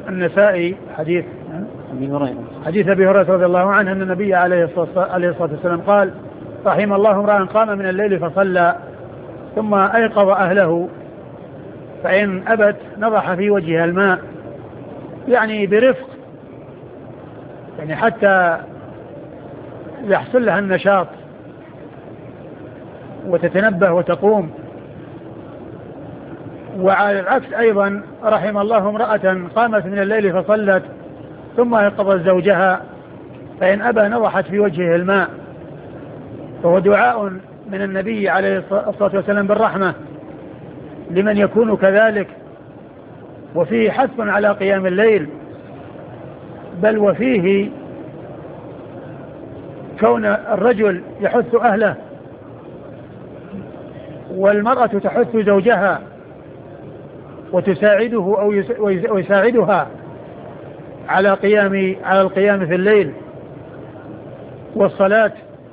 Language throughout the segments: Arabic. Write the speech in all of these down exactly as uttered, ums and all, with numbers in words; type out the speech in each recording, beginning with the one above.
النسائي حديث حديث أبي هريرة رضي الله عنه أن النبي عليه الصلاة والسلام قال: رحم الله امرأ قام من الليل فصلى ثم أيقظ أهله فإن أبت نضح في وجهها الماء، يعني برفق، يعني حتى يحصل لها النشاط وتتنبه وتقوم. وعلى العكس أيضا: رحم الله امرأة قامت من الليل فصلت ثم أيقظت زوجها فإن أبى نضحت في وجهه الماء. فهو دعاء من النبي عليه الصلاة والسلام بالرحمة لمن يكون كذلك، وفيه حث على قيام الليل، بل وفيه كون الرجل يحث أهله والمرأة تحث زوجها وتساعده أو ويساعدها على قيام على القيام في الليل والصلاة،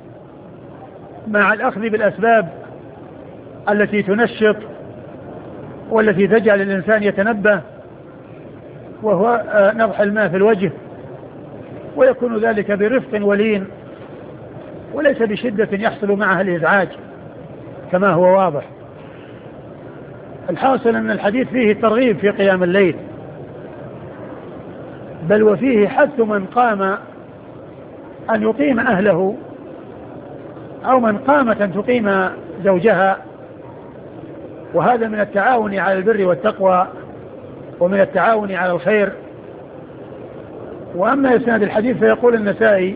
مع الأخذ بالأسباب التي تنشط والتي تجعل الإنسان يتنبه، وهو نضح الماء في الوجه، ويكون ذلك برفق ولين وليس بشدة يحصل معها الإزعاج كما هو واضح. الحاصل أن الحديث فيه الترغيب في قيام الليل، بل وفيه حث من قام أن يقيم أهله أو من قامت أن تقيم زوجها، وهذا من التعاون على البر والتقوى ومن التعاون على الخير. وأما إسناد الحديث فيقول النسائي